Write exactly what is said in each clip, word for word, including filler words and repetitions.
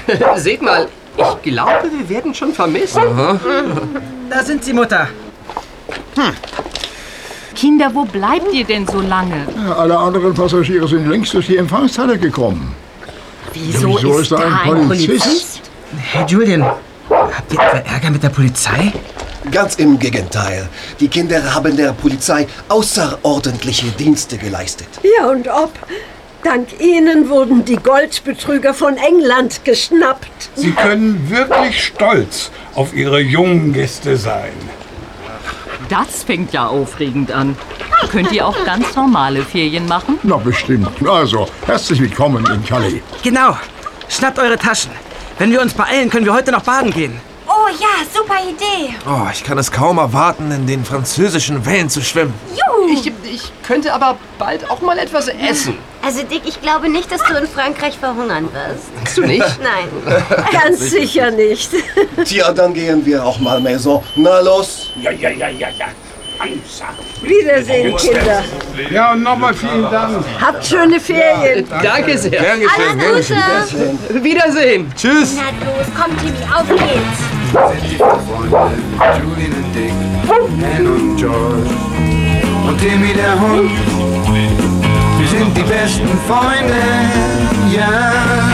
Seht mal, ich glaube, wir werden schon vermisst. Aha. Da sind sie, Mutter. Hm. Kinder, wo bleibt ihr denn so lange? Ja, alle anderen Passagiere sind längst durch die Empfangshalle gekommen. Wieso, ja, wieso ist, ist da ein, ein Polizist? Polizist? Herr Julian, habt ihr etwa Ärger mit der Polizei? Ganz im Gegenteil. Die Kinder haben der Polizei außerordentliche Dienste geleistet. Ja, und ob? Dank Ihnen wurden die Goldbetrüger von England geschnappt. Sie können wirklich stolz auf Ihre jungen Gäste sein. Das fängt ja aufregend an. Könnt ihr auch ganz normale Ferien machen? Na, bestimmt. Also, herzlich willkommen in Calais. Genau. Schnappt eure Taschen. Wenn wir uns beeilen, können wir heute noch baden gehen. Oh ja, super Idee. Oh, ich kann es kaum erwarten, in den französischen Wellen zu schwimmen. Juhu. Ich, ich könnte aber bald auch mal etwas essen. Also Dick, ich glaube nicht, dass du in Frankreich verhungern wirst. Denkst du nicht? Nein. Ganz sicher nicht. Tja, dann gehen wir auch mal, Maison. Na los. Ja, ja, ja, ja, ja. Wiedersehen, Kinder. Ja, und nochmal vielen Dank. Habt schöne Ferien. Ja, danke sehr. Gern geschehen, gern geschehen. Wiedersehen. Wiedersehen. Tschüss. Na los, komm Timmy, auf geht's. Sind die Freunde, Julian und Dick, Anne und George und Timmy der Hund. Wir sind die besten Freunde, ja.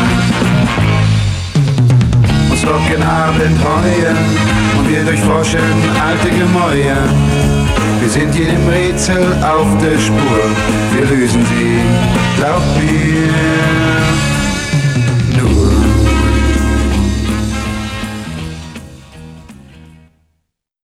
Uns locken Abenteuer und wir durchforschen alte Gemäuer. Wir sind jedem Rätsel auf der Spur, wir lösen sie, glaub mir.